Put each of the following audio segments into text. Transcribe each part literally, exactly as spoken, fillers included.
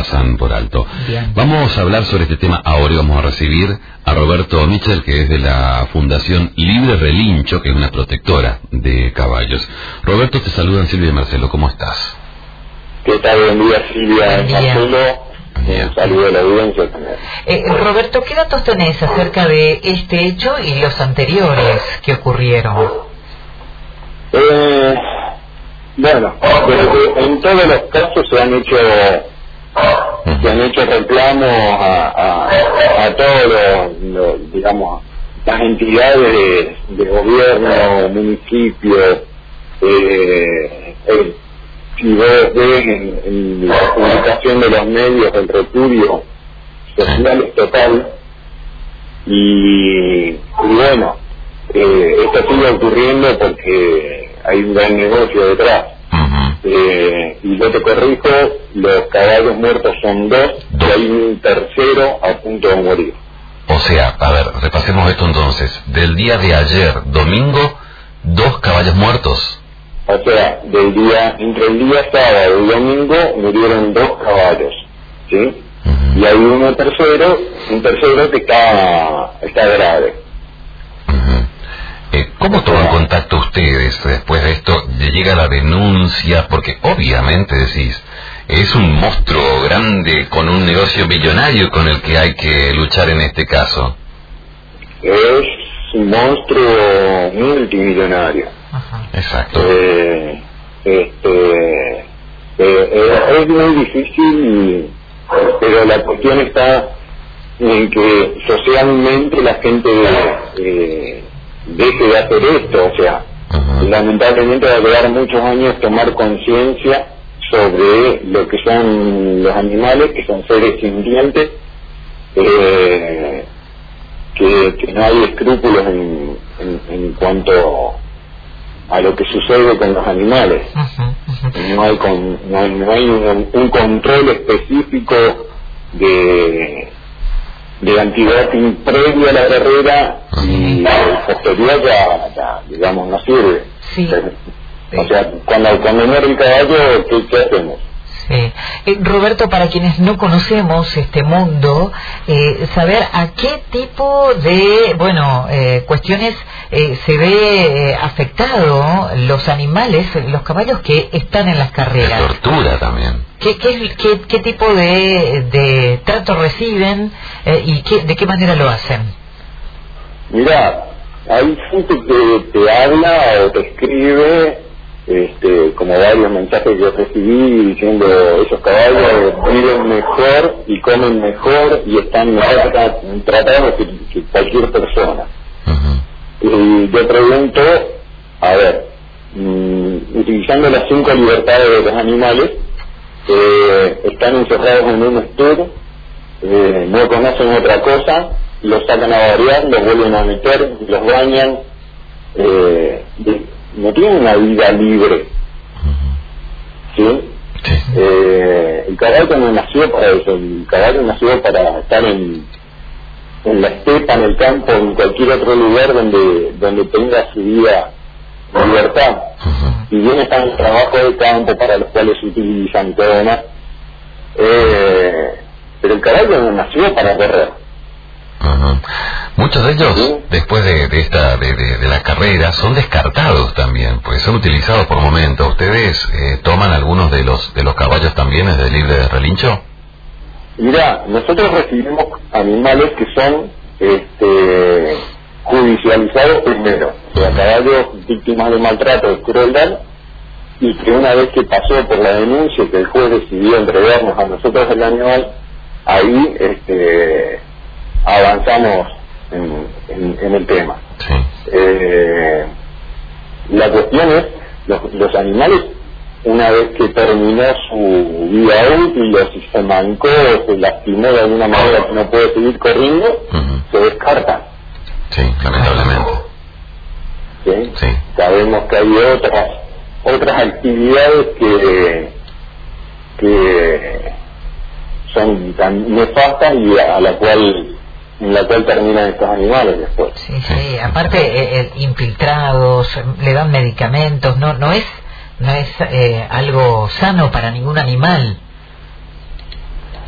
pasan por alto. Bien. Vamos a hablar sobre este tema ahora y vamos a recibir a Roberto Michel, que es de la Fundación Libre Relincho, que es una protectora de caballos. Roberto, te saludan Silvia y Marcelo, ¿cómo estás? ¿Qué tal? Buen día, Silvia y Marcelo. Bien. Un saludo a la audiencia también. Eh, Roberto, ¿qué datos tenés acerca de este hecho y los anteriores que ocurrieron? Eh, bueno, desde, en todos los casos se han hecho se han hecho reclamos a, a, a todos los, los, digamos, las entidades de, de gobierno, municipios. Eh, eh, si vos ves en, en la publicación de los medios el repudio social es total, y, y bueno, eh, esto sigue ocurriendo porque hay un gran negocio detrás. Uh-huh. eh, y yo te corrijo, los caballos muertos son dos, y hay un tercero a punto de morir. O sea, a ver, repasemos esto entonces. Del día de ayer, domingo, dos caballos muertos. O sea, del día, entre el día sábado y domingo murieron dos caballos, ¿sí? Uh-huh. Y hay uno tercero, un tercero que está, está grave. Uh-huh. eh, ¿Cómo toman contacto ustedes después de esto? ¿Llega la denuncia? Porque obviamente decís, es un monstruo grande con un negocio millonario con el que hay que luchar en este caso. Es un monstruo multimillonario. Ajá. Exacto. Eh, este, eh, eh, es muy difícil, pero la cuestión está en que socialmente la gente eh, deje de hacer esto. O sea, Uh-huh. lamentablemente va a llevar muchos años tomar conciencia sobre lo que son los animales, que son seres sintientes, eh, que, que no hay escrúpulos en, en, en cuanto a lo que sucede con los animales. Ajá, ajá. No hay, con, no hay, no hay un, un control específico de, de antidoping previo a la carrera, y la posterior ya, ya, digamos, no sirve. Sí. O sea, cuando, cuando muere el caballo, ¿qué, qué hacemos? Sí. Eh, Roberto, para quienes no conocemos este mundo, eh, saber a qué tipo de, bueno, eh, cuestiones eh, se ve eh, afectado los animales, los caballos que están en las De carreras. tortura también. ¿Qué, qué, qué, qué tipo de, de trato reciben eh, y qué, de qué manera lo hacen? Mirá, hay gente que te habla o te escribe, este, como varios mensajes que yo recibí diciendo esos caballos viven mejor y comen mejor y están mejor tra- tratados que, que cualquier persona. Uh-huh. Y yo pregunto, a ver, mmm, utilizando las cinco libertades de los animales, eh, están encerrados en un estudio, eh, no conocen otra cosa, los sacan a variar, los vuelven a meter, los bañan, eh, de, no tienen una vida libre, ¿sí? Sí. Eh, el caballo no nació para eso, el caballo nació para estar en, en la estepa, en el campo, en cualquier otro lugar donde, donde tenga su vida en libertad. Uh-huh. Y bien están los trabajos de campo para los cuales se utilizan y todo demás, eh, pero el caballo no nació para correr. Uh-huh. Muchos de ellos, ¿Sí? después de, de esta de, de, de la carrera, son descartados también, pues son utilizados por momentos. ¿Ustedes eh, toman algunos de los de los caballos también de libre de relincho? Mirá, nosotros recibimos animales que son este, judicializados primero, o sea, caballos víctimas de maltrato, de crueldad, y que una vez que pasó por la denuncia que el juez decidió entregarnos a nosotros el animal, ahí este, avanzamos en, en, en el tema. Sí. Eh, la cuestión es, los, los animales, una vez que terminó su vida útil, o si se mancó o se lastimó de alguna manera que no puede seguir corriendo, Uh-huh. se descartan. Sí, lamentablemente. ¿Sí? Sí. Sabemos que hay otras otras actividades que que son tan nefastas y a, a la cual en la cual terminan estos animales después. Sí, sí. Aparte, eh, eh, infiltrados, le dan medicamentos, no, no es, no es eh, algo sano para ningún animal.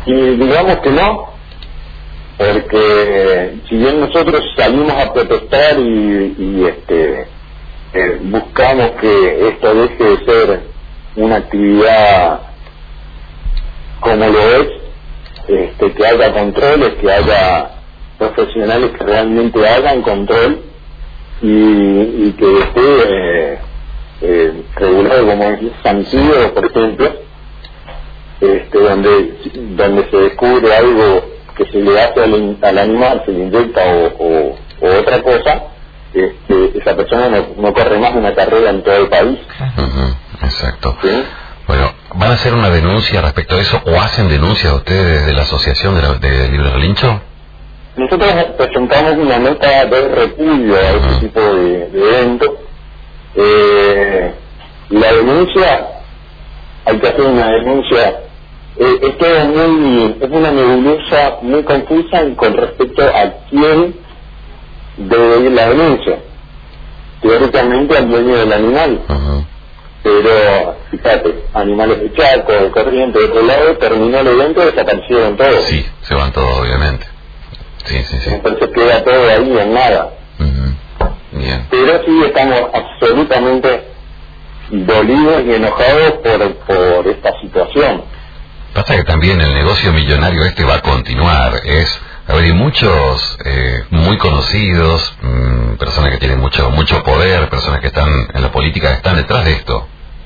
Y digamos que no, porque si bien nosotros salimos a protestar y, y este eh, buscamos que esto deje de ser una actividad como lo es, este, que haya controles, que haya profesionales que realmente hagan control y, y que esté eh, eh, regulado como es Santiago, por ejemplo, este, donde donde se descubre algo que se le hace al, al animal, se le inyecta o, o, o otra cosa, este, esa persona no, no corre más una carrera en todo el país. Uh-huh. Exacto. ¿Sí? Bueno, ¿van a hacer una denuncia respecto a eso o hacen denuncias ustedes de la Asociación de, la, de Libre Relincho? Nosotros presentamos una nota de repudio a este uh-huh. tipo de, de eventos. Eh, la denuncia, hay que hacer una denuncia, eh, es todo muy, es una nebulosa muy confusa con respecto a quién debe ir la denuncia. Teóricamente al dueño del animal. Uh-huh. Pero, fíjate, animales de Chaco, de Corrientes, de otro lado, terminó el evento y desaparecieron todos. Sí, se van todos, obviamente. Sí, sí, sí. Entonces queda todo ahí en nada. Uh-huh. Bien. Pero sí estamos absolutamente dolidos y enojados por, por esta situación. Pasa que también el negocio millonario este va a continuar. Es, a ver, hay muchos eh, muy conocidos, mmm, personas que tienen mucho mucho poder, personas que están en la política, que están detrás de esto.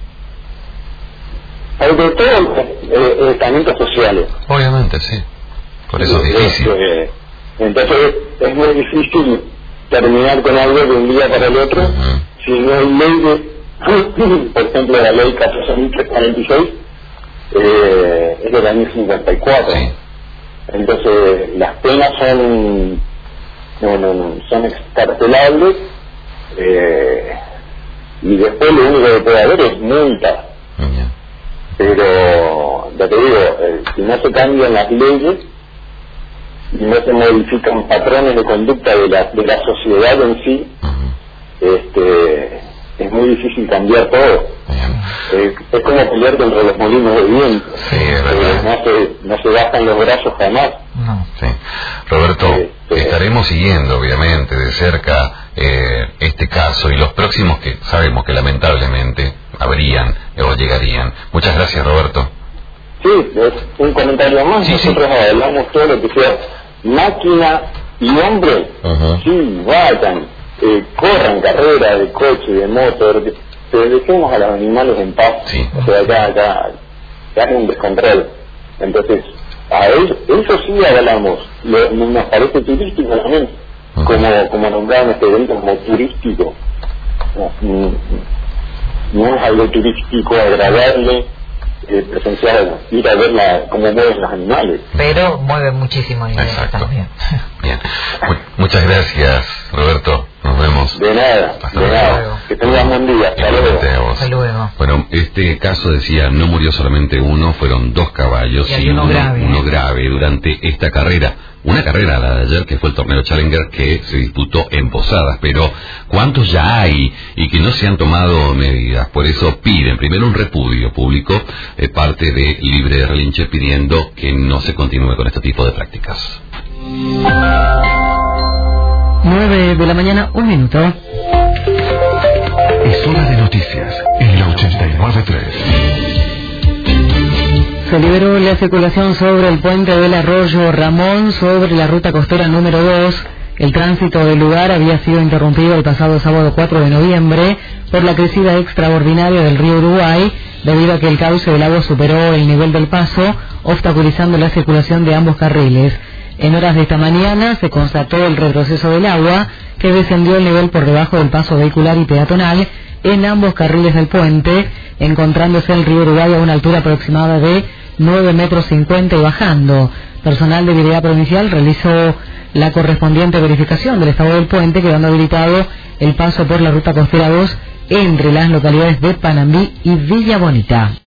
Sobre todo eh, estamentos sociales. Obviamente, sí. Por eso es difícil. Eh, entonces es muy difícil terminar con algo de un día para el otro. Uh-huh. Si no hay leyes, por ejemplo la ley catorce mil trescientos cuarenta y seis eh, es del año cincuenta y cuatro. Sí. Entonces las penas son no, no, no, son excarcelables, eh, y después lo único que puede haber es multa. Uh-huh. Pero ya te digo, eh, si no se cambian las leyes y no se modifican patrones de conducta de la, de la sociedad en sí, uh-huh. este, es muy difícil cambiar todo. Eh, es como pelear contra los molinos de viento. Sí, es verdad. Eh, no, se, no se bajan los brazos jamás. No. Sí. Roberto, eh, eh, estaremos siguiendo obviamente de cerca eh, este caso y los próximos que sabemos que lamentablemente habrían o llegarían. Muchas gracias, Roberto. Sí, es un comentario más. Sí, nosotros sí. hablamos todo lo que sea máquina y hombre. Uh-huh. Sí, vayan, eh, corran carreras de coche, de motor, que, que dejemos a los animales en paz. Sí. O sea, acá, acá, acá hay un descontrol. Entonces, a él, eso sí hablamos. Lo, nos parece turístico también, uh-huh. como, como nombraron este evento como turístico. No, no es algo turístico agradable. Eh, presenciar, ir a ver la, cómo mueven los animales. Pero mueven muchísimo dinero también. Bien. Muchas gracias, Roberto. Nos vemos. De nada, Hasta de luego. nada. Que tengan buen día. Hasta luego. Hasta luego. Bueno, este caso decía, no murió solamente uno, fueron dos caballos y, y uno, uno, grave, uno grave durante esta carrera. Una carrera, la de ayer, que fue el torneo Challenger, que se disputó en Posadas, pero ¿cuántos ya hay y que no se han tomado medidas? Por eso piden primero un repudio público, eh, parte de Libre Relincho, pidiendo que no se continúe con este tipo de prácticas. nueve de la mañana, un minuto. Es hora de noticias en la ochenta y nueve punto tres. Se liberó la circulación sobre el puente del Arroyo Ramón sobre la ruta costera número dos. El tránsito del lugar había sido interrumpido el pasado sábado cuatro de noviembre por la crecida extraordinaria del río Uruguay, debido a que el cauce del agua superó el nivel del paso, obstaculizando la circulación de ambos carriles. En horas de esta mañana se constató el retroceso del agua, que descendió el nivel por debajo del paso vehicular y peatonal en ambos carriles del puente, encontrándose el río Uruguay a una altura aproximada de nueve metros cincuenta y bajando. Personal de Vialidad Provincial realizó la correspondiente verificación del estado del puente, quedando habilitado el paso por la ruta costera dos entre las localidades de Panambí y Villa Bonita.